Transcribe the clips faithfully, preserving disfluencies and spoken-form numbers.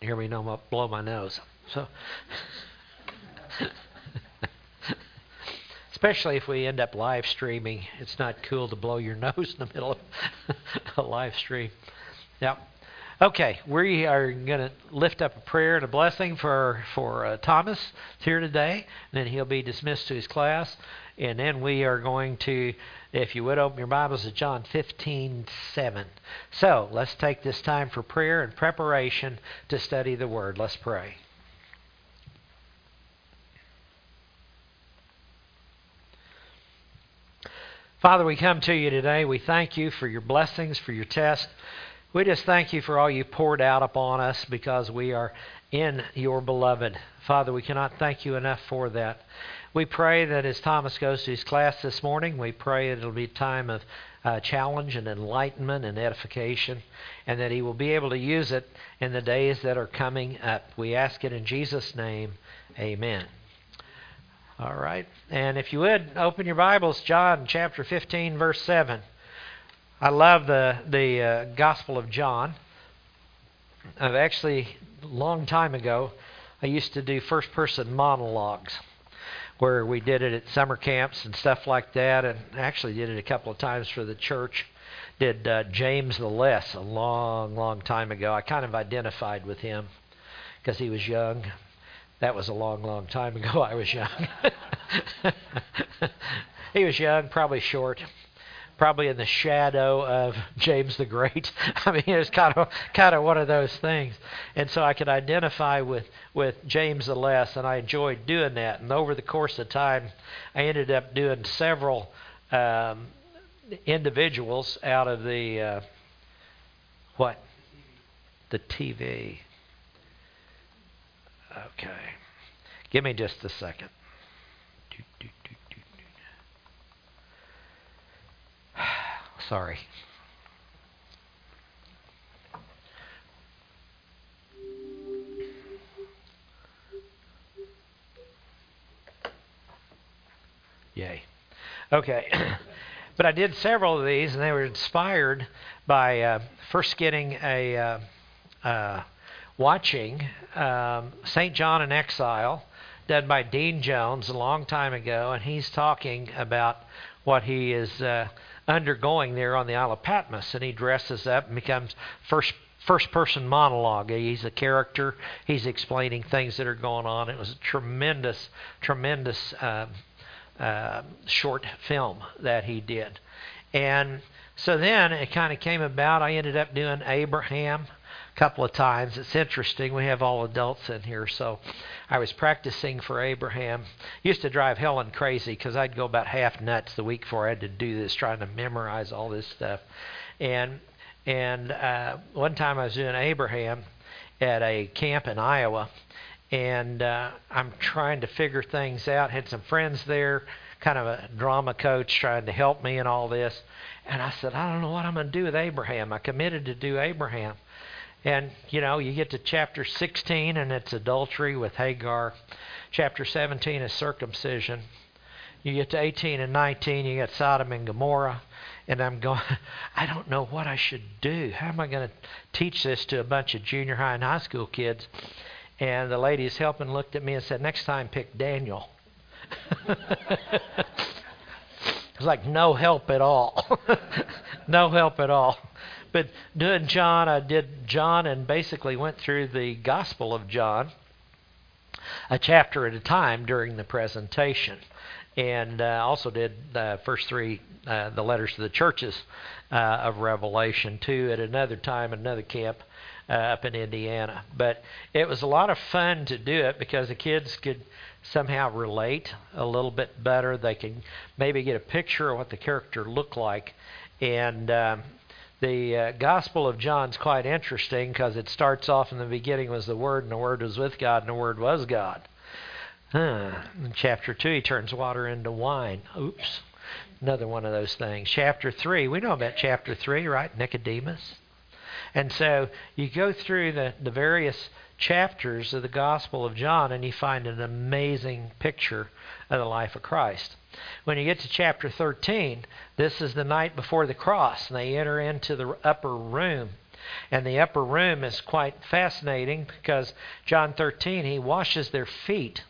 hear me no blow my nose. So, especially if we end up live streaming, it's not cool to blow your nose in the middle of a live stream. Yeah. Okay, we are going to lift up a prayer and a blessing for for uh, Thomas here today. And then he'll be dismissed to his class. And then we are going to, if you would, open your Bibles to John fifteen seven. So let's take this time for prayer and preparation to study the Word. Let's pray. Father, we come to you today. We thank you for your blessings, for your test. We just thank you for all you poured out upon us because we are in your beloved. Father, we cannot thank you enough for that. We pray that as Thomas goes to his class this morning, we pray that it'll be a time of uh, challenge and enlightenment and edification, and that he will be able to use it in the days that are coming up. We ask it in Jesus' name. Amen. All right. And if you would, open your Bibles, John chapter fifteen, verse seven. I love the the uh, Gospel of John. I've actually, a long time ago, I used to do first-person monologues where we did it at summer camps and stuff like that, and actually did it a couple of times for the church. Did uh, James the Less a long, long time ago. I kind of identified with him because he was young. That was a long, long time ago. I was young. He was young, probably short. Probably in the shadow of James the Great. I mean, it was kind of kind of one of those things. And so I could identify with, with James the Less, and I enjoyed doing that. And over the course of time, I ended up doing several um, individuals out of the, uh, what? The T V. Okay. Give me just a second. Do, do, do. Sorry. Yay. Okay. But I did several of these, and they were inspired by uh, first getting a uh, uh, watching um, Saint John in Exile, done by Dean Jones a long time ago, and he's talking about what he is uh, undergoing there on the Isle of Patmos, and he dresses up and becomes first first person monologue. He's a character. He's explaining things that are going on. It was a tremendous, tremendous uh, uh, short film that he did. And so then it kind of came about. I ended up doing Abraham a couple of times. It's interesting. We have all adults in here, so I was practicing for Abraham. Used to drive Helen crazy because I'd go about half nuts the week before I had to do this, trying to memorize all this stuff. And and uh, one time I was doing Abraham at a camp in Iowa, and uh, I'm trying to figure things out. Had some friends there, kind of a drama coach trying to help me in all this. And I said, I don't know what I'm going to do with Abraham. I committed to do Abraham. And, you know, you get to chapter sixteen, and it's adultery with Hagar. Chapter seventeen is circumcision. You get to eighteen and nineteen, you get Sodom and Gomorrah. And I'm going, I don't know what I should do. How am I going to teach this to a bunch of junior high and high school kids? And the ladies helping looked at me and said, next time pick Daniel. It's like no help at all. No help at all. But doing John, I did John and basically went through the Gospel of John, a chapter at a time during the presentation. And uh, also did the first three, uh, the letters to the churches uh, of Revelation, too, at another time, another camp uh, up in Indiana. But it was a lot of fun to do it because the kids could somehow relate a little bit better. They could maybe get a picture of what the character looked like. And um, the uh, Gospel of John's quite interesting because it starts off in the beginning was the Word, and the Word was with God, and the Word was God. Huh. In chapter two, he turns water into wine. Oops. Another one of those things. Chapter three, we know about chapter three, right? Nicodemus. And so you go through the, the various chapters of the Gospel of John, and you find an amazing picture of the life of Christ. When you get to chapter thirteen, this is the night before the cross, and they enter into the upper room. And the upper room is quite fascinating because John thirteen, he washes their feet.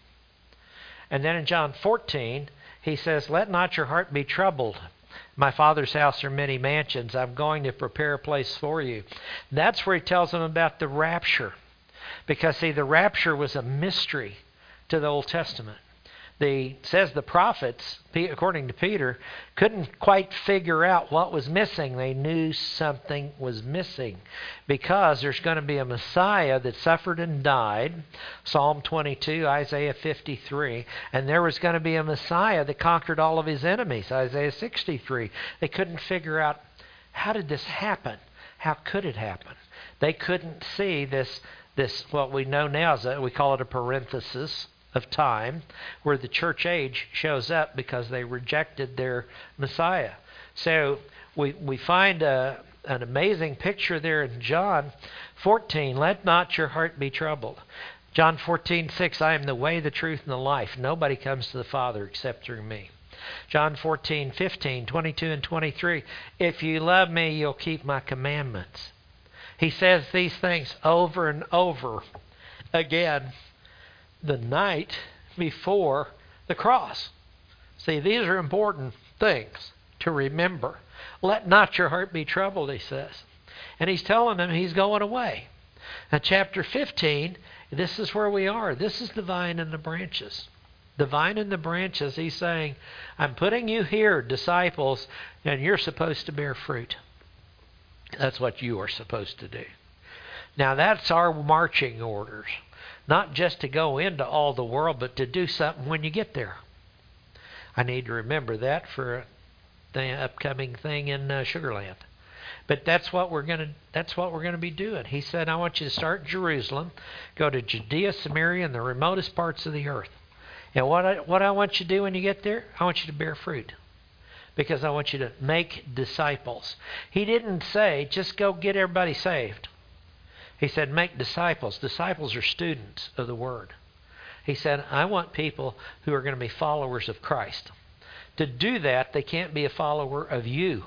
And then in John fourteen, he says, let not your heart be troubled. My Father's house are many mansions. I'm going to prepare a place for you. That's where he tells them about the rapture. Because, see, the rapture was a mystery to the Old Testament. The says the prophets, according to Peter, couldn't quite figure out what was missing. They knew something was missing because there's going to be a Messiah that suffered and died, Psalm twenty-two, Isaiah fifty-three, and there was going to be a Messiah that conquered all of his enemies, Isaiah sixty-three. They couldn't figure out, how did this happen? How could it happen? They couldn't see this, this what we know now, is that we call it a parenthesis of time, where the church age shows up because they rejected their Messiah. So we we find a, an amazing picture there in John fourteen. Let not your heart be troubled. John fourteen six, I am the way, the truth, and the life. Nobody comes to the Father except through me. John fourteen fifteen, twenty-two and twenty-three, if you love me, you'll keep my commandments. He says these things over and over again the night before the cross. See, these are important things to remember. Let not your heart be troubled, he says. And he's telling them he's going away. Now, chapter fifteen, this is where we are. This is the vine and the branches. The vine and the branches, he's saying, I'm putting you here, disciples, and you're supposed to bear fruit. That's what you are supposed to do. Now, that's our marching orders. Not just to go into all the world, but to do something when you get there. I need to remember that for the upcoming thing in uh, Sugarland. But that's what we're going to that's what we're going to be doing. He said, I want you to start in Jerusalem, go to Judea, Samaria, and the remotest parts of the earth. And what I, what I want you to do when you get there, I want you to bear fruit. Because I want you to make disciples. He didn't say, just go get everybody saved. He said, make disciples. Disciples are students of the Word. He said, I want people who are going to be followers of Christ. To do that, they can't be a follower of you.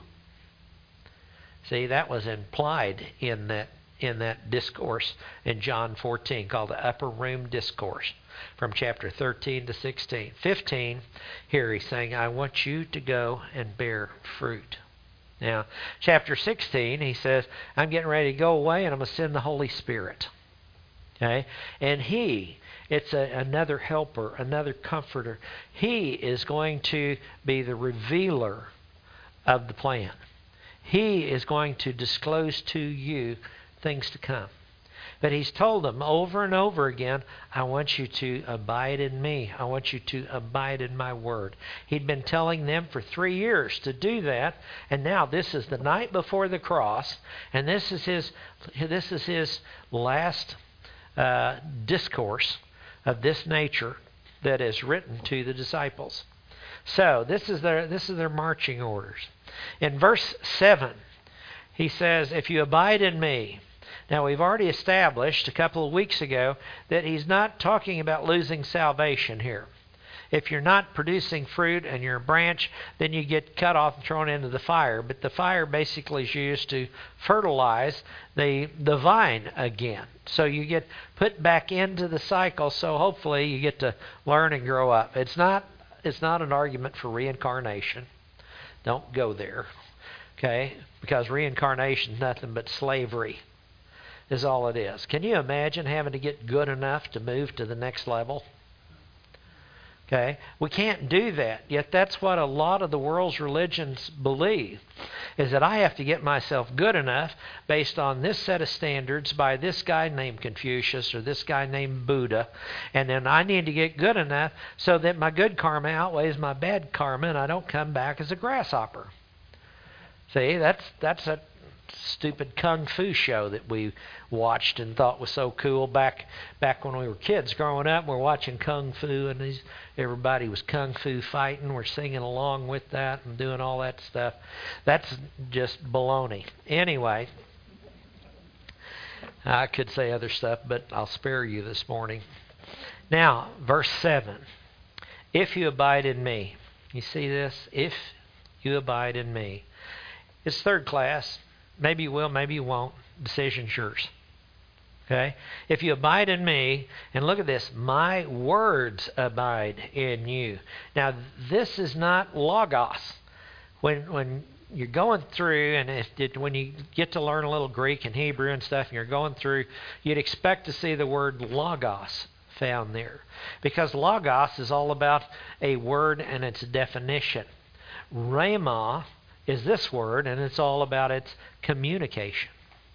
See, that was implied in that in that discourse in John fourteen called the Upper Room Discourse from chapter thirteen to sixteen. fifteen, here he's saying, I want you to go and bear fruit. Now, chapter sixteen, he says, I'm getting ready to go away and I'm going to send the Holy Spirit. Okay? And he, it's a, another helper, another comforter. He is going to be the revealer of the plan. He is going to disclose to you things to come. But he's told them over and over again, I want you to abide in me. I want you to abide in my word. He'd been telling them for three years to do that, and now this is the night before the cross, and this is his this is his last uh, discourse of this nature that is written to the disciples. So this is their this is their marching orders. In verse seven, he says, if you abide in me. Now, we've already established a couple of weeks ago that he's not talking about losing salvation here. If you're not producing fruit and you're a branch, then you get cut off and thrown into the fire. But the fire basically is used to fertilize the, the vine again. So you get put back into the cycle, so hopefully you get to learn and grow up. It's not, it's not an argument for reincarnation. Don't go there, okay? Because reincarnation is nothing but slavery. Is all it is. Can you imagine having to get good enough to move to the next level? Okay? We can't do that. Yet that's what a lot of the world's religions believe, is that I have to get myself good enough based on this set of standards by this guy named Confucius or this guy named Buddha, and then I need to get good enough so that my good karma outweighs my bad karma and I don't come back as a grasshopper. See, that's that's a stupid kung fu show that we watched and thought was so cool back back when we were kids growing up. We're watching kung fu and these, everybody was kung fu fighting. We're singing along with that and doing all that stuff. That's just baloney. Anyway, I could say other stuff, but I'll spare you this morning. Now, verse seven. If you abide in me. You see this? If you abide in me. It's third class. Maybe you will, maybe you won't. decision's yours. Okay? If you abide in me, and look at this, my words abide in you. Now, this is not logos. When when you're going through, and if it, when you get to learn a little Greek and Hebrew and stuff, and you're going through, you'd expect to see the word logos found there. Because logos is all about a word and its definition. Rhema is this word, and it's all about its communication.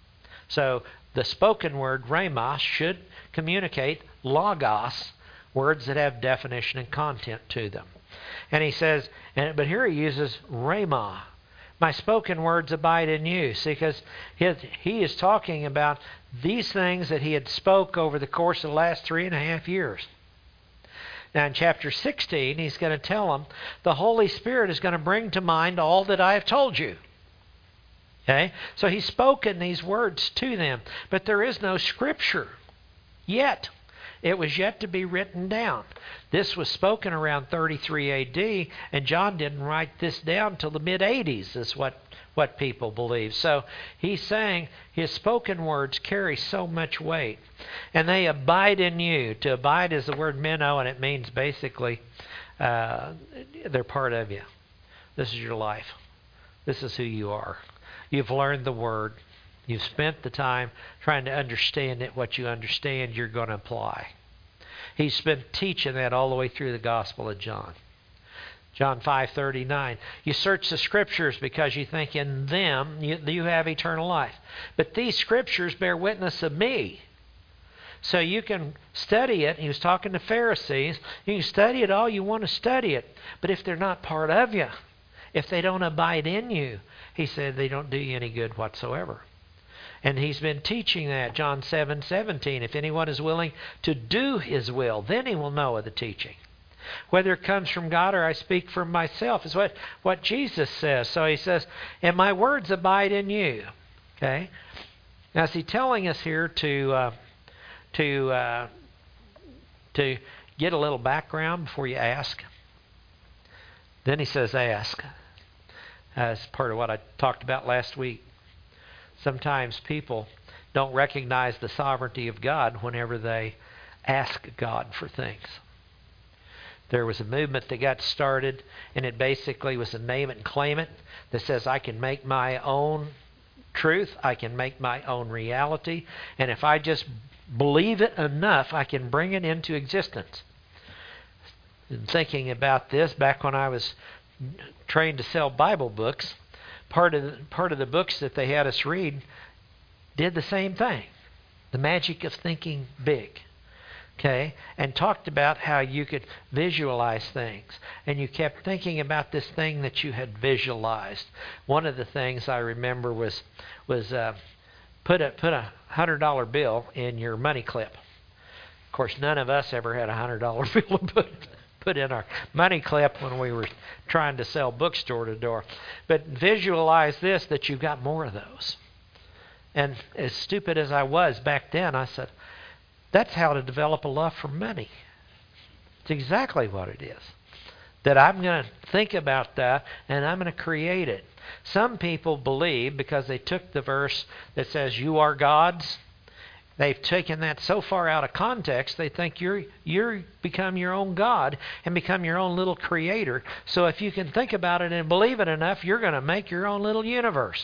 So the spoken word, rhema, should communicate logos, words that have definition and content to them. And he says, and but here he uses rhema. My spoken words abide in you. See, because he, he is talking about these things that he had spoke over the course of the last three and a half years. Now in chapter sixteen, he's going to tell them, the Holy Spirit is going to bring to mind all that I have told you. Okay? So he's spoken these words to them. But there is no scripture yet. It was yet to be written down. This was spoken around thirty-three A D, and John didn't write this down till the mid eighties, is what, what people believe. So he's saying his spoken words carry so much weight. And they abide in you. To abide is the word meno, and it means basically uh, they're part of you. This is your life. This is who you are. You've learned the word. You've spent the time trying to understand it. What you understand, you're going to apply. He's been teaching that all the way through the Gospel of John. John five thirty-nine. You search the Scriptures because you think in them you, you have eternal life. But these Scriptures bear witness of me. So you can study it. He was talking to Pharisees. You can study it all you want to study it. But if they're not part of you, if they don't abide in you, he said they don't do you any good whatsoever. And he's been teaching that, John seven seventeen. If anyone is willing to do his will, then he will know of the teaching. Whether it comes from God or I speak from myself is what, what Jesus says. So he says, and my words abide in you. Okay? Now is he telling us here to uh, to uh, to get a little background before you ask? Then he says ask. As part of what I talked about last week. Sometimes people don't recognize the sovereignty of God whenever they ask God for things. There was a movement that got started, and it basically was a name it and claim it that says I can make my own truth, I can make my own reality, and if I just believe it enough, I can bring it into existence. And thinking about this, back when I was trained to sell Bible books, part of the, part of the books that they had us read did the same thing. The magic of thinking big. Okay? And talked about how you could visualize things. And you kept thinking about this thing that you had visualized. One of the things I remember was was uh, put a put a hundred dollar bill in your money clip. Of course, none of us ever had a hundred dollar bill to put put in our money clip when we were trying to sell bookstore to door. But visualize this, that you've got more of those. And as stupid as I was back then, I said, that's how to develop a love for money. It's exactly what it is. That I'm going to think about that and I'm going to create it. Some people believe, because they took the verse that says you are God's, they've taken that so far out of context, they think you're you're become your own God and become your own little creator. So if you can think about it and believe it enough, you're going to make your own little universe.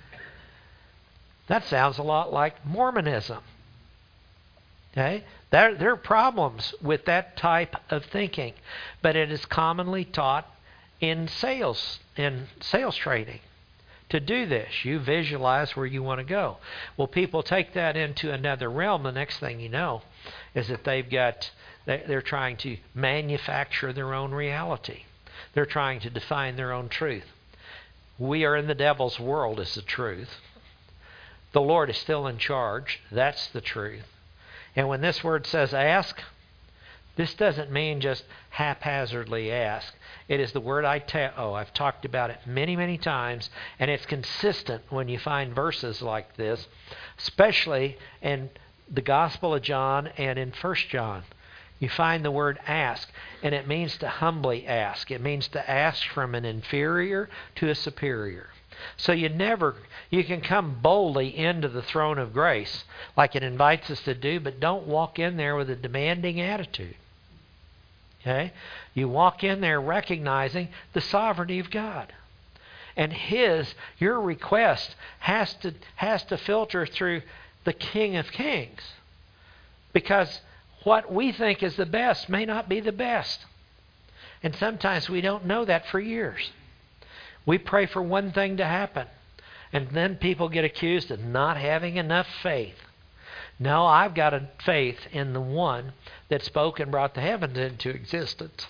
That sounds a lot like Mormonism. Okay? There, there are problems with that type of thinking, but it is commonly taught in sales, in sales training. To do this, you visualize where you want to go. Well, people take that into another realm. The next thing you know is that they've got, they're trying to manufacture their own reality. They're trying to define their own truth. We are in the devil's world is the truth. The Lord is still in charge. That's the truth. And when this word says ask, this doesn't mean just haphazardly ask. It is the word I oh, I've talked about it many, many times, and it's consistent when you find verses like this, especially in the Gospel of John and in First John. You find the word ask, and it means to humbly ask. It means to ask from an inferior to a superior. So you never, you can come boldly into the throne of grace like it invites us to do, but don't walk in there with a demanding attitude. Okay? You walk in there recognizing the sovereignty of God. And His, your request has to has to filter through the King of Kings. Because what we think is the best may not be the best. And sometimes we don't know that for years. We pray for one thing to happen, and then people get accused of not having enough faith. No, I've got a faith in the one that spoke and brought the heavens into existence.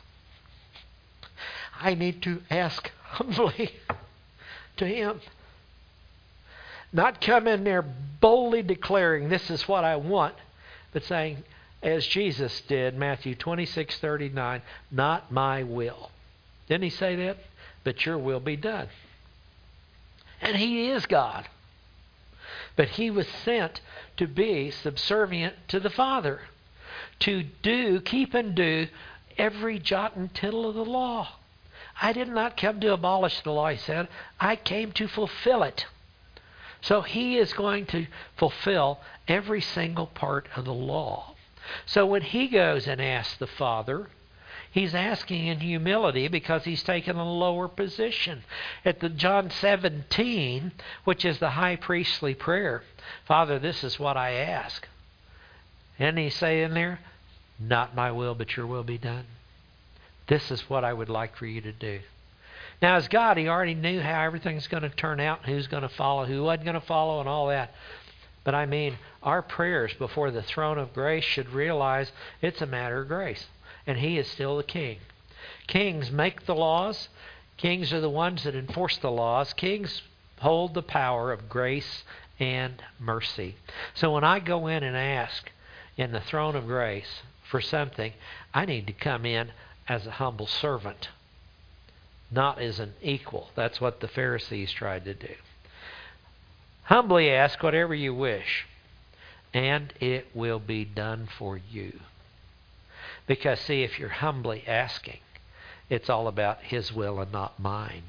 I need to ask humbly to Him. Not come in there boldly declaring this is what I want, but saying, as Jesus did, Matthew twenty-six thirty-nine, not my will. Didn't He say that? But your will be done. And He is God. But He was sent to be subservient to the Father. To do, keep and do every jot and tittle of the law. I did not come to abolish the law, He said. I came to fulfill it. So He is going to fulfill every single part of the law. So when He goes and asks the Father, He's asking in humility because He's taken a lower position. At the John seventeen, which is the high priestly prayer, Father, this is what I ask. And He say in there, not my will, but your will be done. This is what I would like for you to do. Now, as God, He already knew how everything's going to turn out, who's going to follow, who wasn't going to follow, and all that. But I mean, our prayers before the throne of grace should realize it's a matter of grace. And He is still the King. Kings make the laws. Kings are the ones that enforce the laws. Kings hold the power of grace and mercy. So when I go in and ask in the throne of grace for something, I need to come in as a humble servant, not as an equal. That's what the Pharisees tried to do. Humbly ask whatever you wish, and it will be done for you. Because, see, if you're humbly asking, it's all about His will and not mine.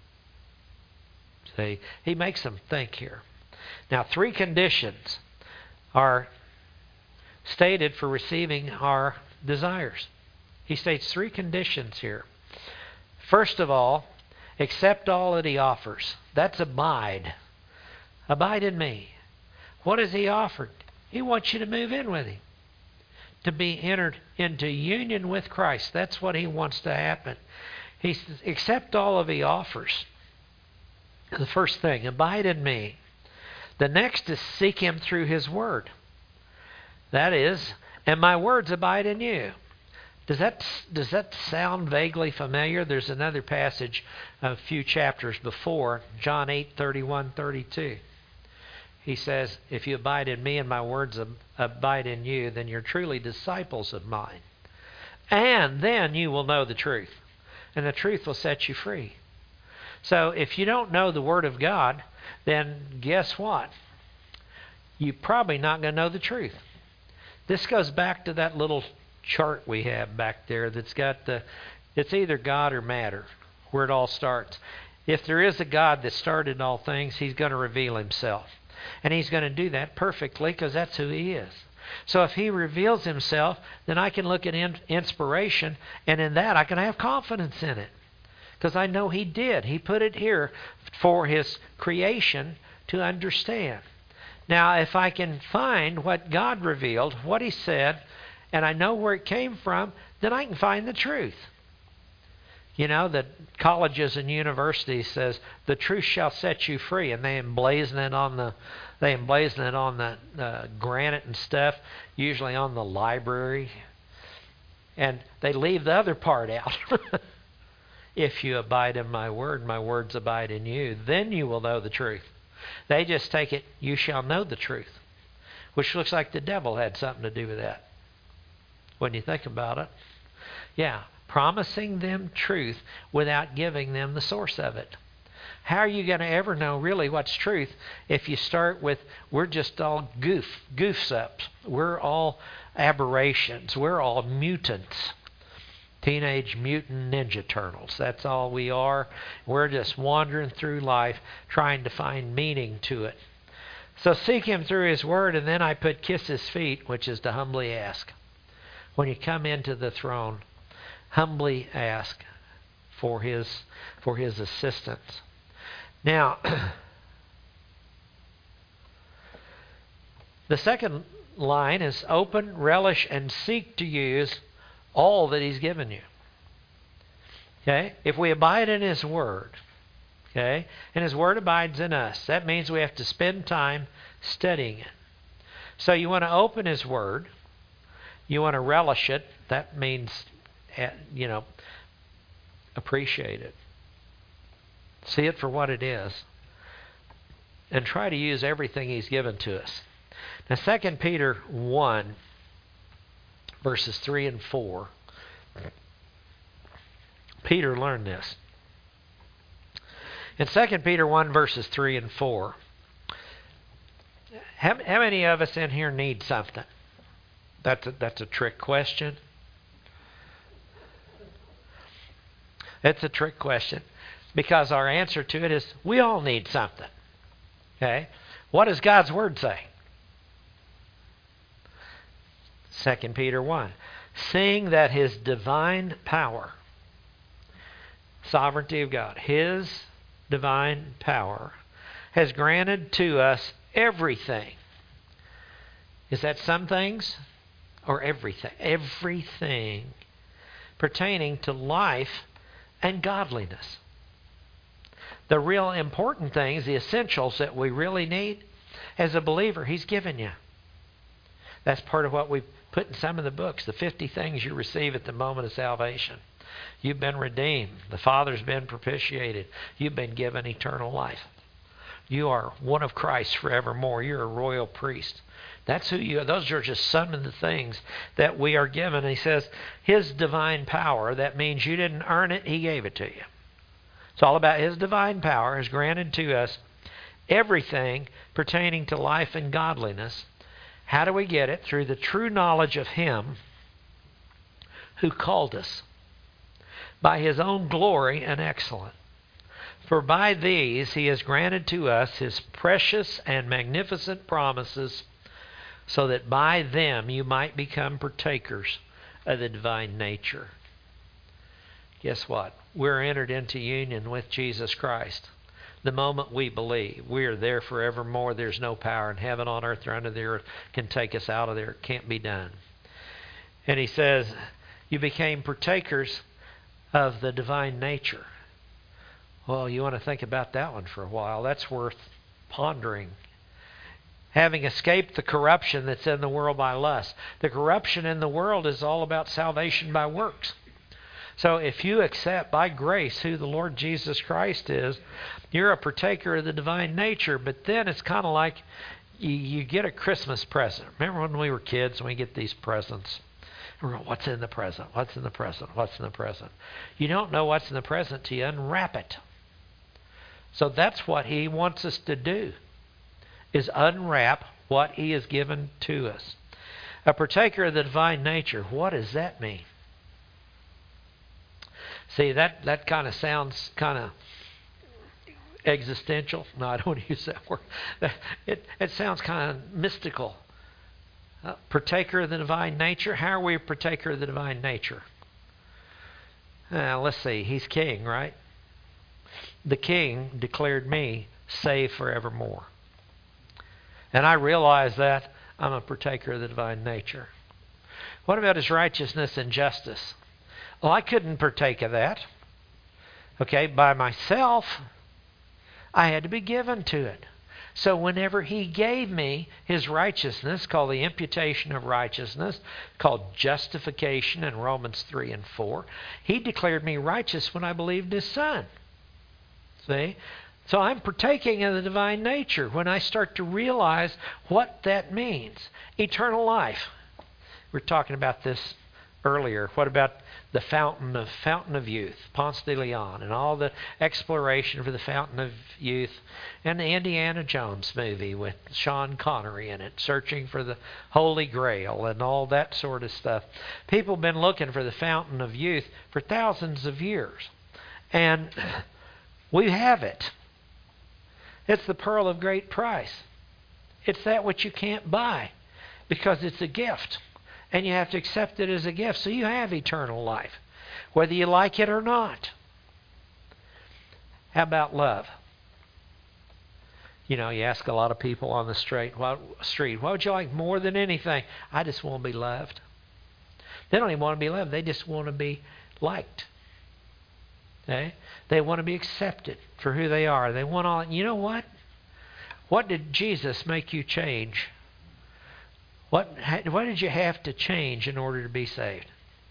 See, He makes them think here. Now, three conditions are stated for receiving our desires. He states three conditions here. First of all, accept all that He offers. That's abide. Abide in me. What has He offered? He wants you to move in with Him. To be entered into union with Christ. That's what He wants to happen. He says, accept all of He offers. The first thing, abide in me. The next is seek Him through His Word. That is, and my words abide in you. Does that, does that sound vaguely familiar? There's another passage a few chapters before, John eight thirty-one thirty-two. He says, if you abide in me and my words ab- abide in you, then you're truly disciples of mine. And then you will know the truth. And the truth will set you free. So if you don't know the Word of God, then guess what? You're probably not going to know the truth. This goes back to that little chart we have back there that's got the, it's either God or matter, where it all starts. If there is a God that started all things, He's going to reveal Himself. And He's going to do that perfectly because that's who He is. So if He reveals Himself, then I can look at in- inspiration, and in that I can have confidence in it. Because I know He did. He put it here for His creation to understand. Now, if I can find what God revealed, what He said, and I know where it came from, then I can find the truth. You know, the colleges and universities says the truth shall set you free, and they emblazon it on the they emblazon it on the uh, granite and stuff, usually on the library, and they leave the other part out. If you abide in my word, my words abide in you, then you will know the truth. They just take it, you shall know the truth, which looks like the devil had something to do with that when you think about it. Yeah. Promising them truth without giving them the source of it. How are you going to ever know really what's truth if you start with, we're just all goof, goofs ups. We're all aberrations. We're all mutants. Teenage Mutant Ninja Turtles. That's all we are. We're just wandering through life trying to find meaning to it. So seek Him through His Word, and then I put kiss His feet, which is to humbly ask. When you come into the throne, humbly ask for His, for His assistance. Now, the second line is open, relish, and seek to use all that He's given you. Okay? If we abide in His Word, okay, and His Word abides in us, that means we have to spend time studying it. So you want to open His Word. You want to relish it. That means, you know, appreciate it. See it for what it is. And try to use everything He's given to us. Now, Second Peter one, verses three and four. Peter learned this. In Second Peter one, verses three and four, how, how many of us in here need something? That's a, that's a trick question. It's a trick question because our answer to it is we all need something. Okay? What does God's Word say? Second Peter one. Seeing that His divine power, sovereignty of God, His divine power has granted to us everything. Is that some things or everything? Everything pertaining to life and godliness. The real important things, the essentials that we really need as a believer, He's given you. That's part of what we put in some of the books, the fifty things you receive at the moment of salvation. You've been redeemed. The Father's been propitiated. You've been given eternal life. You are one of Christ forevermore. You're a royal priest. That's who you are. Those are just some of the things that we are given. And He says, His divine power, that means you didn't earn it, He gave it to you. It's all about His divine power has granted to us everything pertaining to life and godliness. How do we get it? Through the true knowledge of Him who called us by His own glory and excellence. For by these He has granted to us His precious and magnificent promises, so that by them you might become partakers of the divine nature. Guess what? We're entered into union with Jesus Christ. The moment we believe, we are there forevermore. There's no power in heaven, on earth, or under the earth can take us out of there. It can't be done. And He says, you became partakers of the divine nature. Well, you want to think about that one for a while. That's worth pondering. Having escaped the corruption that's in the world by lust. The corruption in the world is all about salvation by works. So if you accept by grace who the Lord Jesus Christ is, you're a partaker of the divine nature. But then it's kind of like you, you get a Christmas present. Remember when we were kids and we get these presents? We're going, what's in the present? What's in the present? What's in the present? You don't know what's in the present till you unwrap it. So that's what He wants us to do, is unwrap what He has given to us. A partaker of the divine nature, what does that mean? See, that, that kind of sounds kind of existential. No, I don't want to use that word. It, it sounds kind of mystical. Uh, partaker of the divine nature. How are we a partaker of the divine nature? Uh, let's see. He's king, right? The King declared me saved forevermore. And I realize that I'm a partaker of the divine nature. What about His righteousness and justice? Well, I couldn't partake of that. Okay, by myself, I had to be given to it. So whenever He gave me His righteousness, called the imputation of righteousness, called justification in Romans three and four, He declared me righteous when I believed His Son. See? So I'm partaking of the divine nature when I start to realize what that means. Eternal life. We were talking about this earlier. What about the fountain of fountain of youth, Ponce de Leon, and all the exploration for the fountain of youth, and the Indiana Jones movie with Sean Connery in it, searching for the Holy Grail and all that sort of stuff. People have been looking for the fountain of youth for thousands of years, and we have it. It's the pearl of great price. It's that which you can't buy because it's a gift. And you have to accept it as a gift. So you have eternal life, whether you like it or not. How about love? You know, you ask a lot of people on the street, what, street, what would you like more than anything? I just want to be loved. They don't even want to be loved. They just want to be liked. Okay? They want to be accepted for who they are. They want all. You know what? What did Jesus make you change? What, what did you have to change in order to be saved?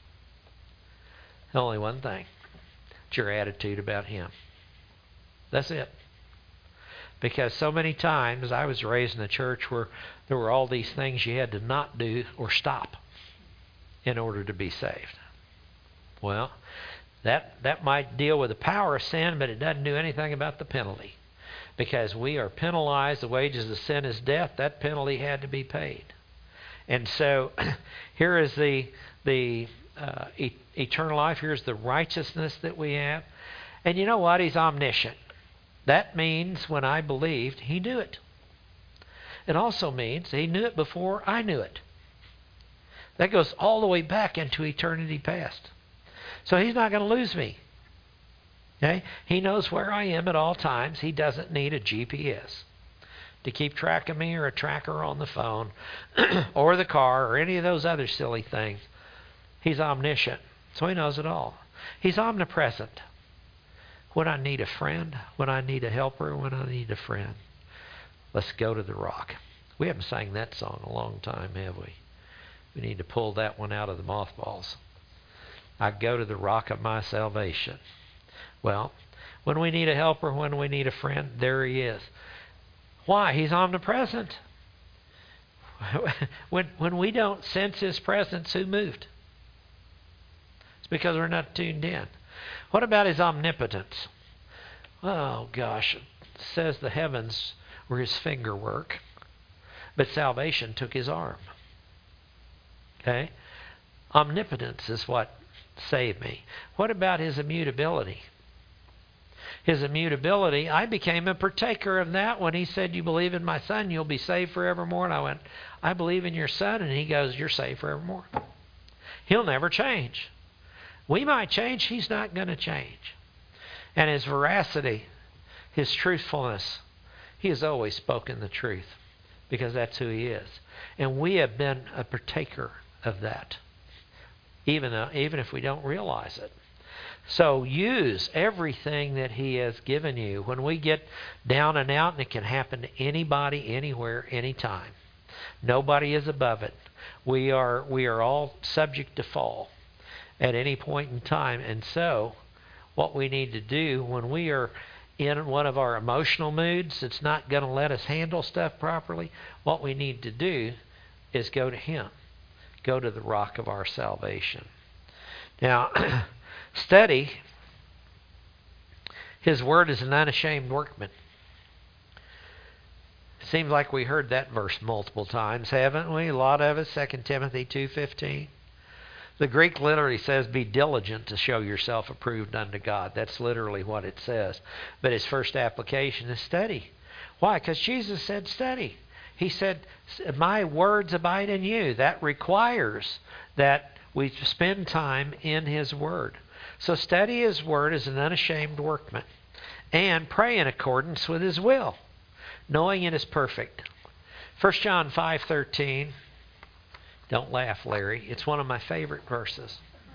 Only one thing. It's your attitude about Him. That's it. Because so many times I was raised in a church where there were all these things you had to not do or stop in order to be saved. Well, that, that might deal with the power of sin, but it doesn't do anything about the penalty. Because we are penalized. The wages of sin is death. That penalty had to be paid. And so here is the the uh, e- eternal life. Here's the righteousness that we have. And you know what? He's omniscient. That means when I believed, He knew it. It also means He knew it before I knew it. That goes all the way back into eternity past. So He's not going to lose me. Okay? He knows where I am at all times. He doesn't need a G P S to keep track of me, or a tracker on the phone or the car or any of those other silly things. He's omniscient, so He knows it all. He's omnipresent. When I need a friend, when I need a helper, when I need a friend, let's go to the rock. We haven't sang that song in a long time, have we? We need to pull that one out of the mothballs. I go to the rock of my salvation. Well, when we need a helper, when we need a friend, there He is. Why? He's omnipresent. When when we don't sense His presence, who moved? It's because we're not tuned in. What about His omnipotence? Oh gosh, it says the heavens were His finger work, but salvation took His arm. Okay? Omnipotence is what saved me. What about His immutability? His immutability, I became a partaker of that when He said, you believe in my Son, you'll be saved forevermore. And I went, I believe in your Son. And He goes, you're saved forevermore. He'll never change. We might change. He's not going to change. And His veracity, His truthfulness, He has always spoken the truth because that's who He is. And we have been a partaker of that, even though, even if we don't realize it. So use everything that He has given you. When we get down and out, and it can happen to anybody, anywhere, anytime. Nobody is above it. We are we are all subject to fall at any point in time. And so what we need to do when we are in one of our emotional moods that's not going to let us handle stuff properly, what we need to do is go to Him. Go to the rock of our salvation. Now, study His Word is an unashamed workman. Seems like we heard that verse multiple times, haven't we? A lot of us, Second Timothy two fifteen. The Greek literally says, be diligent to show yourself approved unto God. That's literally what it says. But its first application is study. Why? Because Jesus said study. He said, my words abide in you. That requires that we spend time in His Word. So study His Word as an unashamed workman. And pray in accordance with His will, knowing it is perfect. First John five thirteen. Don't laugh, Larry. It's one of my favorite verses.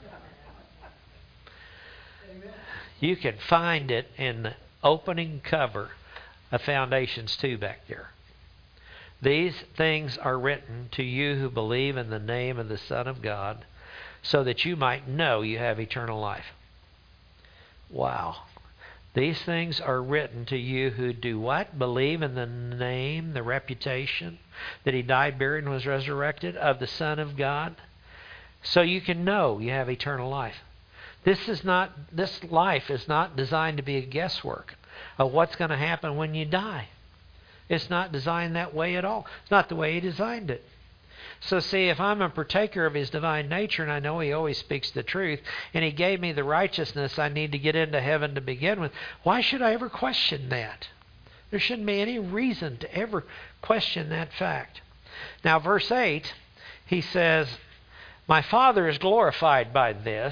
Amen. You can find it in the opening cover of Foundations two back there. These things are written to you who believe in the name of the Son of God, so that you might know you have eternal life. Wow. These things are written to you who do what? Believe in the name, the reputation, that He died, buried, and was resurrected of the Son of God, so you can know you have eternal life. This is not, this life is not designed to be a guesswork of what's going to happen when you die. It's not designed that way at all. It's not the way He designed it. So see, if I'm a partaker of His divine nature, and I know He always speaks the truth, and He gave me the righteousness I need to get into heaven to begin with, why should I ever question that? There shouldn't be any reason to ever question that fact. Now, verse eight, he says, my Father is glorified by this.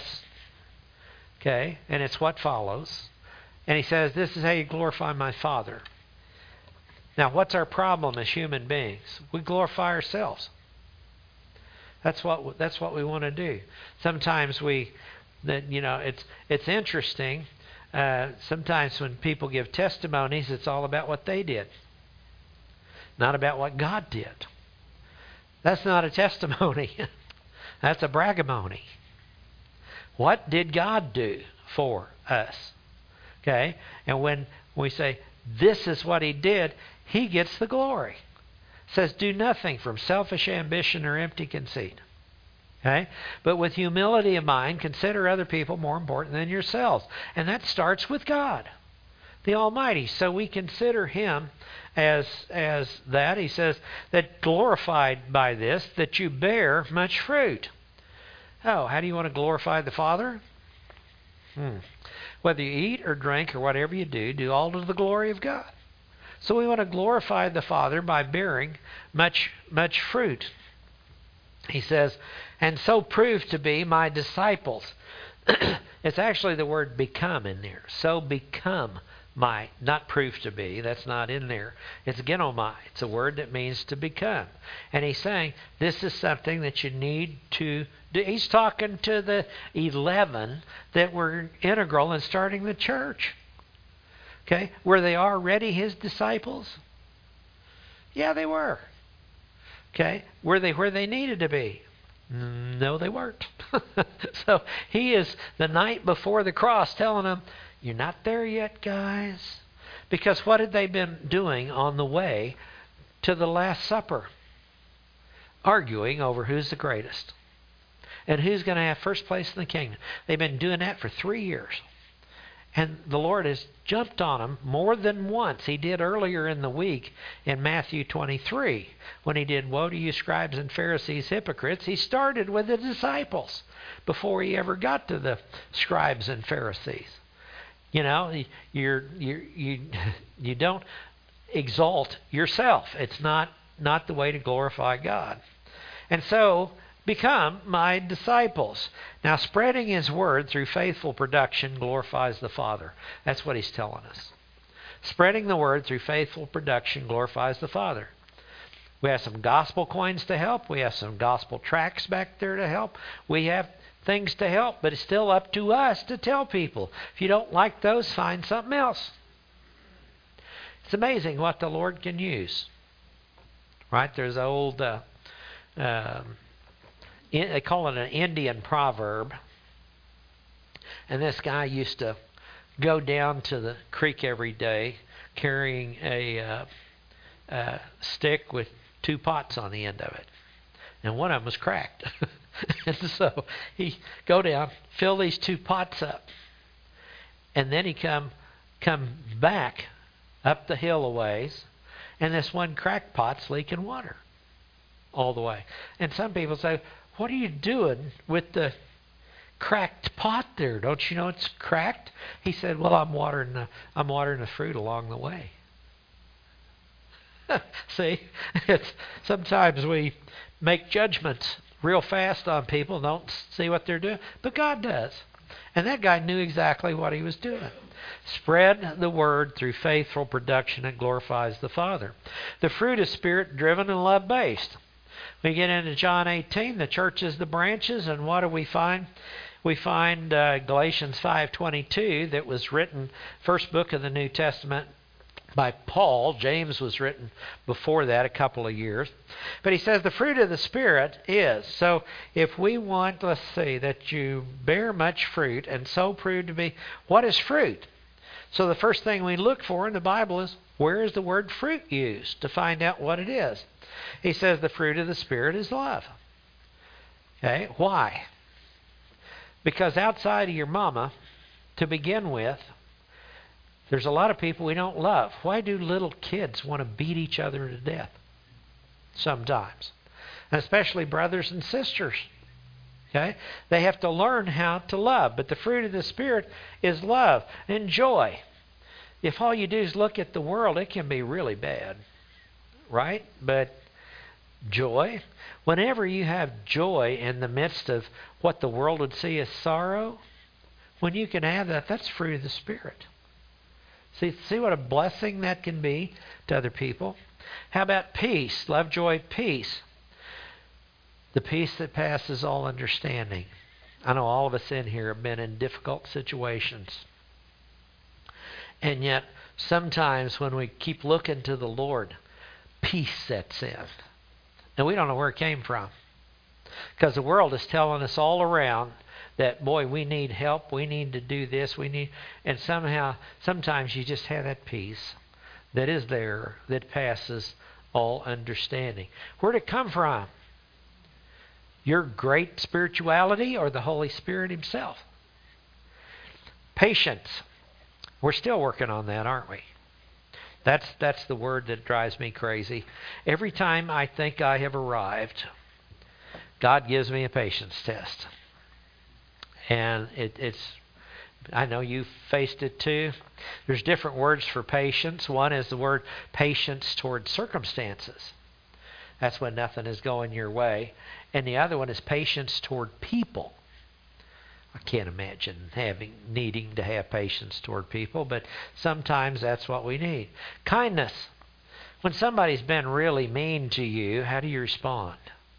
Okay, and it's what follows. And he says, this is how you glorify my Father. Now, what's our problem as human beings? We glorify ourselves. That's what that's what we want to do. Sometimes we, that you know, it's it's interesting. Uh, sometimes when people give testimonies, it's all about what they did, not about what God did. That's not a testimony. That's a bragamony. What did God do for us? Okay? And when we say, this is what He did, He gets the glory. It says, do nothing from selfish ambition or empty conceit. Okay? But with humility of mind, consider other people more important than yourselves. And that starts with God, the Almighty. So we consider Him as, as that. He says that glorified by this, that you bear much fruit. Oh, how do you want to glorify the Father? Hmm. Whether you eat or drink or whatever you do, do all to the glory of God. So we want to glorify the Father by bearing much, much fruit. He says, and so prove to be my disciples. It's actually the word become in there. So become my, not prove to be. That's not in there. It's genomai. It's a word that means to become. And he's saying this is something that you need to do. He's talking to the eleven that were integral in starting the church. Okay? Were they already His disciples? Yeah, they were. Okay? Were they where they needed to be? No, they weren't. So He is the night before the cross telling them, you're not there yet, guys. Because what had they been doing on the way to the Last Supper? Arguing over who's the greatest and who's going to have first place in the kingdom. They've been doing that for three years. And the Lord has jumped on them more than once. He did earlier in the week in Matthew twenty-three when He did, woe to you scribes and Pharisees, hypocrites. He started with the disciples before He ever got to the scribes and Pharisees. You know, you're, you're, you you don't exalt yourself. It's not, not the way to glorify God. And so, become my disciples. Now, spreading His word through faithful production glorifies the Father. That's what He's telling us. Spreading the word through faithful production glorifies the Father. We have some gospel coins to help. We have some gospel tracts back there to help. We have things to help, but it's still up to us to tell people. If you don't like those, find something else. It's amazing what the Lord can use. Right? There's an old, uh, um, in, they call it an Indian proverb. And this guy used to go down to the creek every day carrying a uh, uh, stick with two pots on the end of it. And one of them was cracked. And so he go down, fill these two pots up, and then he come come back up the hill a ways, and this one cracked pot's leaking water all the way. And some people say, what are you doing with the cracked pot there? Don't you know it's cracked? He said, well, I'm watering the, I'm watering the fruit along the way. See, it's sometimes we make judgments real fast on people, don't see what they're doing, but God does. And that guy knew exactly what he was doing. Spread the word through faithful production that glorifies the Father. The fruit is spirit-driven and love-based. We get into John eighteen, the church is the branches, and what do we find? We find uh, Galatians five twenty-two that was written, first book of the New Testament, by Paul. James was written before that, a couple of years. But he says the fruit of the Spirit is. So if we want, let's see, that you bear much fruit and so prove to be, what is fruit? So the first thing we look for in the Bible is, where is the word fruit used to find out what it is? He says the fruit of the Spirit is love. Okay, why? Because outside of your mama, to begin with, there's a lot of people we don't love. Why do little kids want to beat each other to death? Sometimes. And especially brothers and sisters. Okay? They have to learn how to love. But the fruit of the Spirit is love and joy. If all you do is look at the world, it can be really bad. Right? But joy, whenever you have joy in the midst of what the world would see as sorrow, when you can have that, that's fruit of the Spirit. See, see what a blessing that can be to other people? How about peace? Love, joy, peace. The peace that passes all understanding. I know all of us in here have been in difficult situations. And yet, sometimes when we keep looking to the Lord, peace sets in. And we don't know where it came from. Because the world is telling us all around that, boy, we need help, we need to do this, we need... And somehow, sometimes you just have that peace that is there, that passes all understanding. Where'd it come from? Your great spirituality or the Holy Spirit Himself? Patience. We're still working on that, aren't we? That's that's the word that drives me crazy. Every time I think I have arrived, God gives me a patience test. And it, it's, I know you've faced it too. There's different words for patience. One is the word patience toward circumstances. That's when nothing is going your way. And the other one is patience toward people. I can't imagine having needing to have patience toward people, but sometimes that's what we need. Kindness. When somebody's been really mean to you, how do you respond?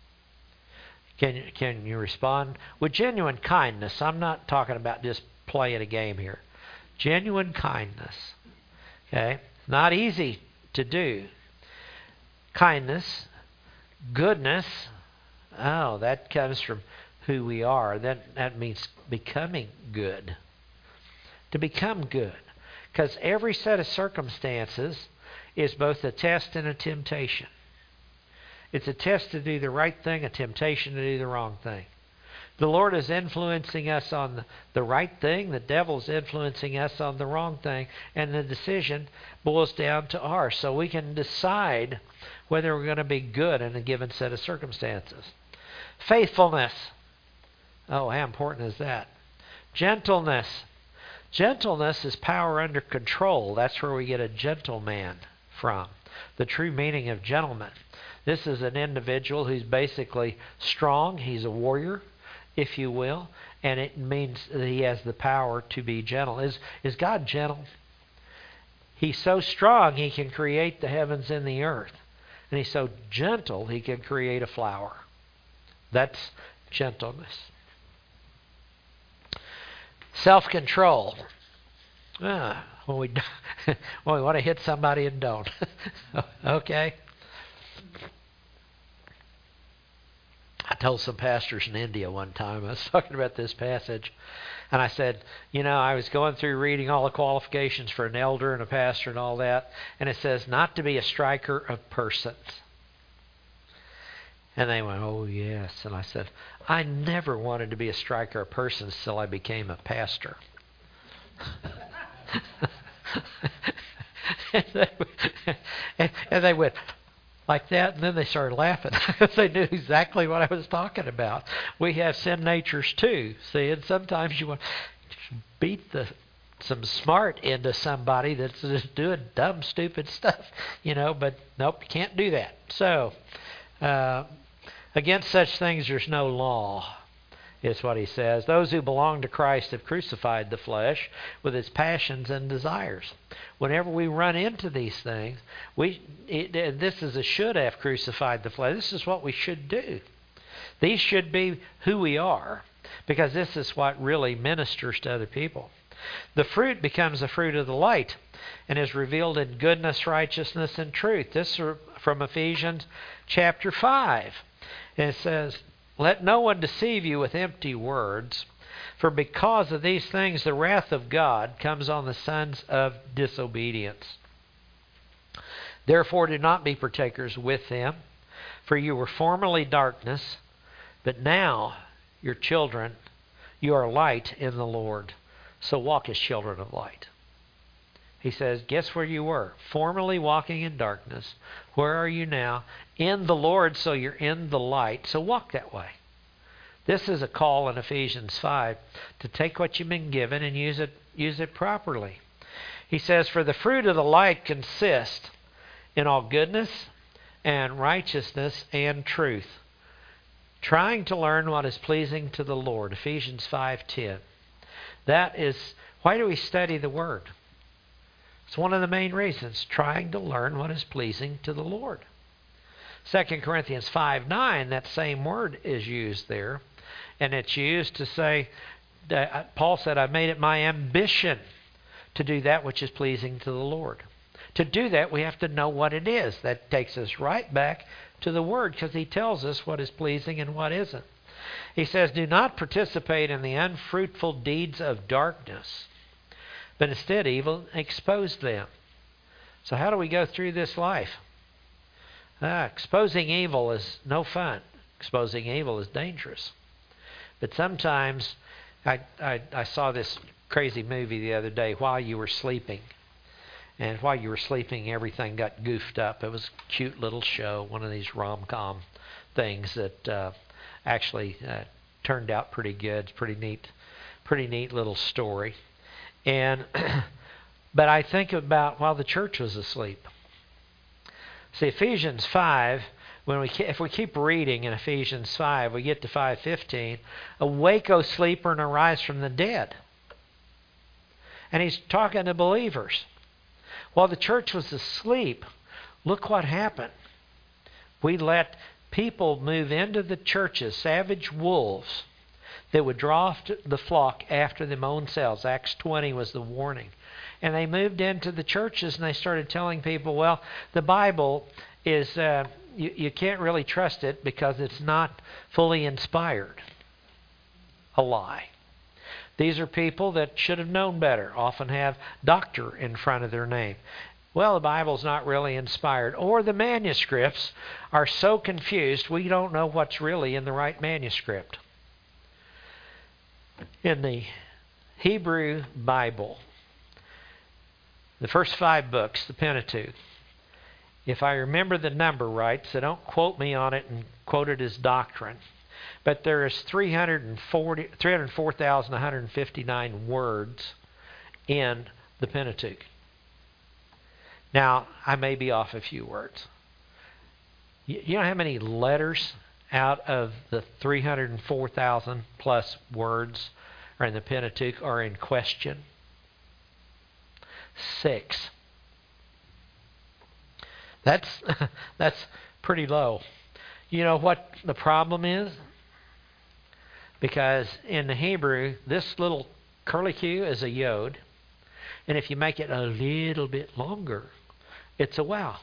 Can, can you respond with genuine kindness? I'm not talking about just playing a game here. Genuine kindness. Okay? Not easy to do. Kindness. Goodness. Oh, that comes from who we are. That, that means becoming good. To become good. Because every set of circumstances is both a test and a temptation. It's a test to do the right thing, a temptation to do the wrong thing. The Lord is influencing us on the, the right thing. The devil's influencing us on the wrong thing. And the decision boils down to ours. So we can decide whether we're going to be good in a given set of circumstances. Faithfulness. Oh, how important is that? Gentleness. Gentleness is power under control. That's where we get a gentleman from. The true meaning of gentleman. This is an individual who's basically strong. He's a warrior, if you will. And it means that he has the power to be gentle. Is, is God gentle? He's so strong he can create the heavens and the earth. And he's so gentle he can create a flower. That's gentleness. Self-control. Ah, when we, when we want to hit somebody and don't. Okay? I told some pastors in India one time, I was talking about this passage, and I said, you know, I was going through reading all the qualifications for an elder and a pastor and all that, and it says not to be a striker of persons. And they went, oh, yes. And I said, I never wanted to be a striker of persons till I became a pastor. and, they, and, and they went like that, and then they started laughing. They knew exactly what I was talking about. We have sin natures too, see, and sometimes you want to beat the some smart into somebody that's just doing dumb, stupid stuff, you know, but nope, you can't do that. So, uh, against such things there's no law, is what he says. Those who belong to Christ have crucified the flesh with its passions and desires. Whenever we run into these things, we it, this is a should have crucified the flesh. This is what we should do. These should be who we are, because this is what really ministers to other people. The fruit becomes the fruit of the light and is revealed in goodness, righteousness, and truth. This is from Ephesians chapter five. And it says, let no one deceive you with empty words, for because of these things the wrath of God comes on the sons of disobedience. Therefore do not be partakers with them, for you were formerly darkness, but now you're children. You are light in the Lord, so walk as children of light. He says, guess where you were? Formerly walking in darkness. Where are you now? In the Lord, so you're in the light. So walk that way. This is a call in Ephesians five to take what you've been given and use it, use it properly. He says, for the fruit of the light consists in all goodness and righteousness and truth, trying to learn what is pleasing to the Lord. Ephesians five ten. That is, why do we study the Word? It's one of the main reasons, trying to learn what is pleasing to the Lord. Second Corinthians five nine, that same word is used there. And it's used to say, Paul said, I made it my ambition to do that which is pleasing to the Lord. To do that, we have to know what it is. That takes us right back to the Word, because he tells us what is pleasing and what isn't. He says, do not participate in the unfruitful deeds of darkness, but instead evil expose them. So how do we go through this life? Ah, exposing evil is no fun. Exposing evil is dangerous. But sometimes, I, I, I saw this crazy movie the other day, While You Were Sleeping. And while you were sleeping, everything got goofed up. It was a cute little show, one of these rom-com things that uh, actually uh, turned out pretty good. It's pretty neat, pretty neat little story. And but I think about while the church was asleep. See, Ephesians five, when we if we keep reading in Ephesians five, we get to five fifteen. Awake, O sleeper, and arise from the dead. And he's talking to believers. While the church was asleep, look what happened. We let people move into the churches, savage wolves, that would draw off the flock after their own selves. Acts twenty was the warning. And they moved into the churches and they started telling people, well, the Bible is, uh, you, you can't really trust it because it's not fully inspired. A lie. These are people that should have known better, often have doctor in front of their name. Well, the Bible's not really inspired. Or the manuscripts are so confused we don't know what's really in the right manuscript. In the Hebrew Bible, the first five books, the Pentateuch, if I remember the number right, so don't quote me on it and quote it as doctrine, but there is three hundred four thousand one hundred fifty-nine words in the Pentateuch. Now, I may be off a few words. You know how many letters out of the three hundred four thousand plus words are in the Pentateuch are in question? Six. That's that's pretty low. You know what the problem is? Because in the Hebrew, this little curlicue is a yod, and if you make it a little bit longer, it's a wow.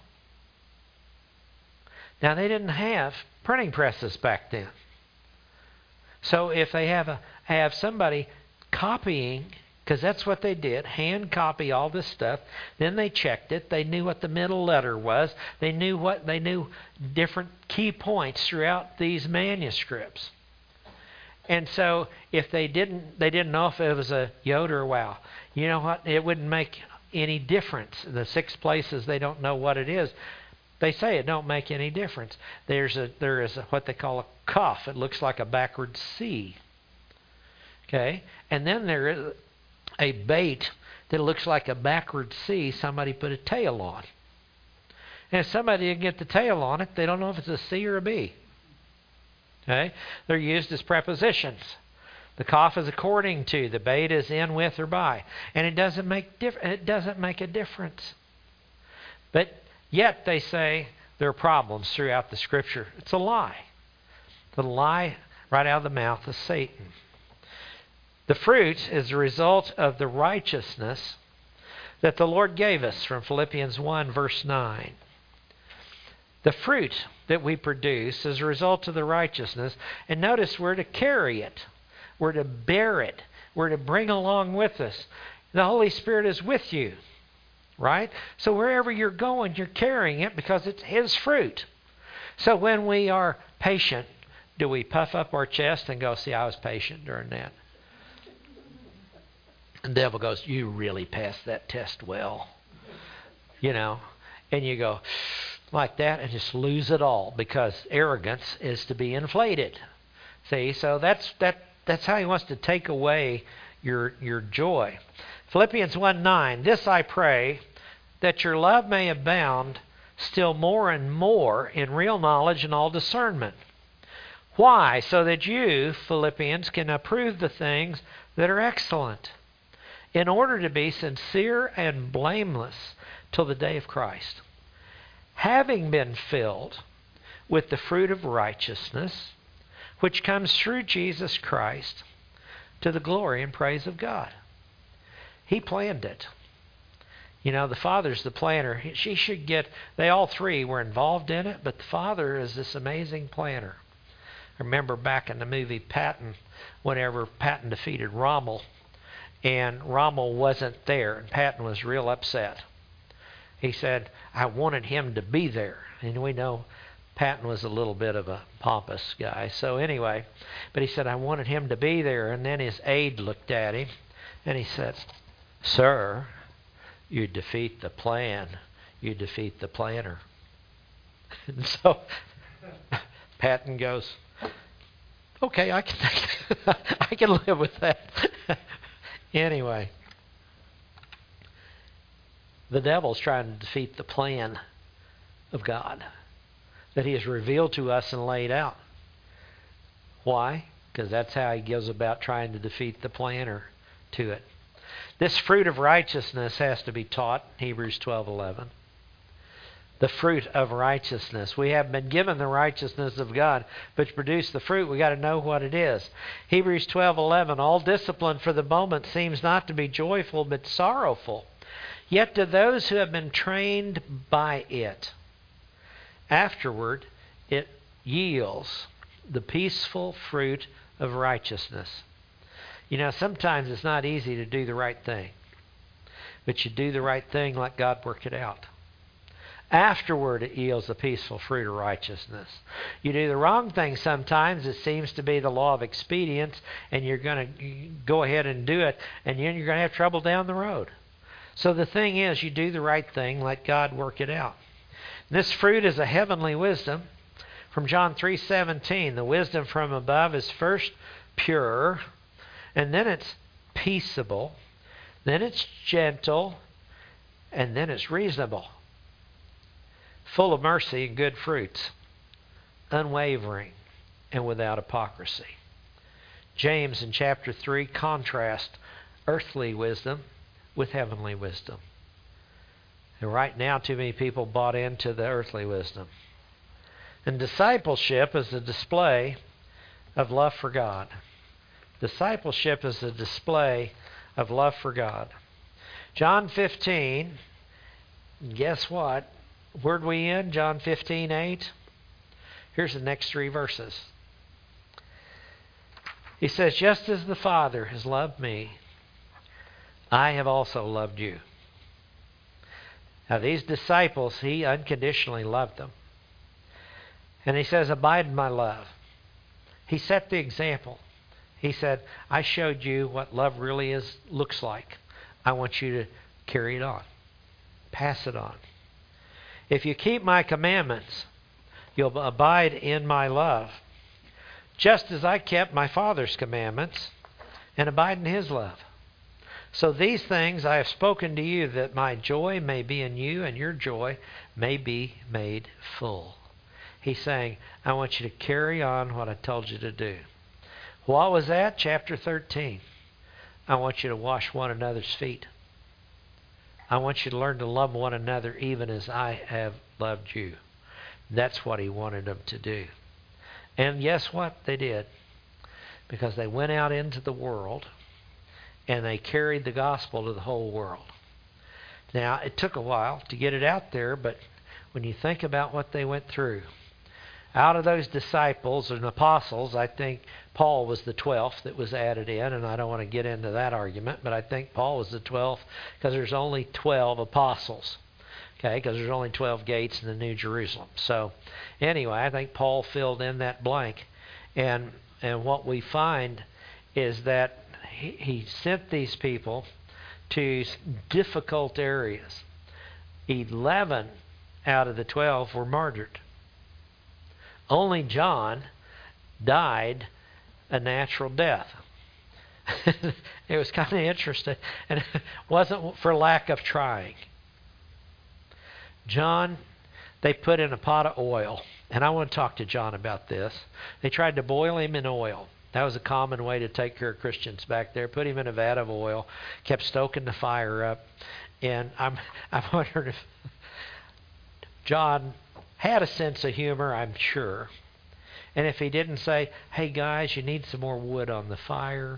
Now, they didn't have printing presses back then. So if they have a have somebody copying, because that's what they did, hand copy all this stuff, then they checked it, they knew what the middle letter was, they knew what they knew different key points throughout these manuscripts. And so if they didn't they didn't know if it was a yod or a wow. You know what? It wouldn't make any difference. The six places they don't know what it is. They say it don't make any difference. There's a there is a, what they call a kaf. It looks like a backward C. Okay? And then there is a bait that looks like a backward C somebody put a tail on. And if somebody didn't get the tail on it, they don't know if it's a C or a B. Okay? They're used as prepositions. The kaf is according to, the bait is in, with, or by. And it doesn't make diff- it doesn't make a difference. But yet they say there are problems throughout the Scripture. It's a lie. The lie right out of the mouth of Satan. The fruit is a result of the righteousness that the Lord gave us from Philippians one, verse nine. The fruit that we produce is a result of the righteousness. And notice we're to carry it. We're to bear it. We're to bring along with us. The Holy Spirit is with you. Right? So wherever you're going, you're carrying it because it's His fruit. So when we are patient, do we puff up our chest and go, see, I was patient during that? The devil goes, you really passed that test well. You know, and you go like that and just lose it all, because arrogance is to be inflated. See, so that's that that's how he wants to take away your your joy. Philippians one nine, this I pray, that your love may abound still more and more in real knowledge and all discernment. Why? So that you, Philippians, can approve the things that are excellent, in order to be sincere and blameless till the day of Christ, having been filled with the fruit of righteousness, which comes through Jesus Christ, to the glory and praise of God. He planned it. You know, the Father's the planner. She should get, they all three were involved in it, but the Father is this amazing planner. I remember back in the movie Patton, whenever Patton defeated Rommel, and Rommel wasn't there, and Patton was real upset. He said, I wanted him to be there. And we know Patton was a little bit of a pompous guy. So anyway, but he said, I wanted him to be there. And then his aide looked at him, and he said, Sir, you defeat the plan. You defeat the planner. And so Patton goes, okay, I can I can live with that. Anyway, the devil's trying to defeat the plan of God that he has revealed to us and laid out. Why? Because that's how he goes about trying to defeat the planner to it. This fruit of righteousness has to be taught, Hebrews twelve eleven. The fruit of righteousness. We have been given the righteousness of God, but to produce the fruit, we got to know what it is. Hebrews twelve eleven. All discipline for the moment seems not to be joyful, but sorrowful. Yet to those who have been trained by it, afterward it yields the peaceful fruit of righteousness. You know, sometimes it's not easy to do the right thing, but you do the right thing, let God work it out. Afterward, it yields the peaceful fruit of righteousness. You do the wrong thing sometimes, it seems to be the law of expedience, and you're going to go ahead and do it, and then you're going to have trouble down the road. So the thing is, you do the right thing, let God work it out. This fruit is a heavenly wisdom. From John three seventeen, the wisdom from above is first pure, and then it's peaceable, then it's gentle, and then it's reasonable. Full of mercy and good fruits, unwavering and without hypocrisy. James in chapter three contrasts earthly wisdom with heavenly wisdom. And right now too many people bought into the earthly wisdom. And discipleship is a display of love for God. Discipleship is a display of love for God. John fifteen, guess what? Where'd we end? John fifteen eight. Here's the next three verses. He says, just as the Father has loved me, I have also loved you. Now these disciples, he unconditionally loved them. And he says, abide in my love. He set the example. He said, I showed you what love really is, looks like. I want you to carry it on. Pass it on. If you keep my commandments, you'll abide in my love, just as I kept my Father's commandments and abide in his love. So these things I have spoken to you, that my joy may be in you and your joy may be made full. He's saying, I want you to carry on what I told you to do. What was that? Chapter thirteen. I want you to wash one another's feet. I want you to learn to love one another even as I have loved you. That's what he wanted them to do. And guess what? They did. Because they went out into the world and they carried the gospel to the whole world. Now, it took a while to get it out there, but when you think about what they went through, out of those disciples and apostles, I think Paul was the twelfth that was added in, and I don't want to get into that argument, but I think Paul was the twelfth because there's only twelve apostles, okay, because there's only twelve gates in the New Jerusalem. So anyway, I think Paul filled in that blank, and and what we find is that he, he sent these people to difficult areas. Eleven out of the twelve were martyred. Only John died a natural death. It was kind of interesting, and it wasn't for lack of trying. John, they put in a pot of oil, and I want to talk to John about this. They tried to boil him in oil. That was a common way to take care of Christians back there. Put him in a vat of oil, kept stoking the fire up, and I'm I'm wondering if John had a sense of humor, I'm sure. And if he didn't say, "Hey guys, you need some more wood on the fire,"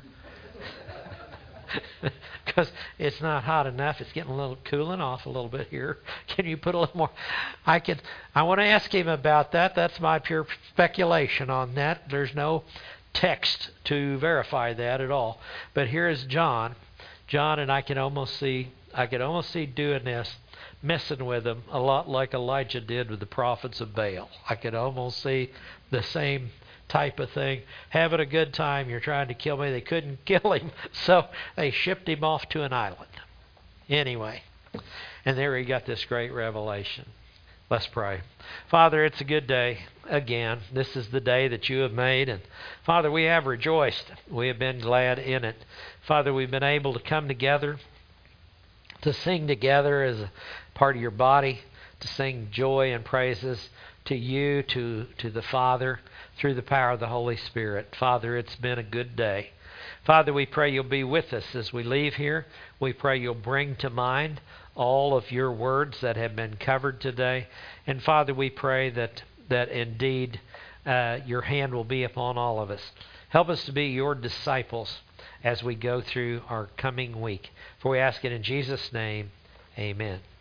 because it's not hot enough. It's getting a little cooling off a little bit here. Can you put a little more? I can. I want to ask him about that. That's my pure speculation on that. There's no text to verify that at all. But here is John. John and I can almost see. I could almost see doing this, messing with him a lot like Elijah did with the prophets of Baal. I could almost see the same type of thing. Having a good time, you're trying to kill me. They couldn't kill him, so they shipped him off to an island. Anyway, and there he got this great revelation. Let's pray. Father, it's a good day again. This is the day that you have made, and Father, we have rejoiced. We have been glad in it. Father, we've been able to come together, to sing together as a part of your body, to sing joy and praises to you, to, to the Father, through the power of the Holy Spirit. Father, it's been a good day. Father, we pray you'll be with us as we leave here. We pray you'll bring to mind all of your words that have been covered today. And Father, we pray that, that indeed uh, your hand will be upon all of us. Help us to be your disciples as we go through our coming week. For we ask it in Jesus' name, amen.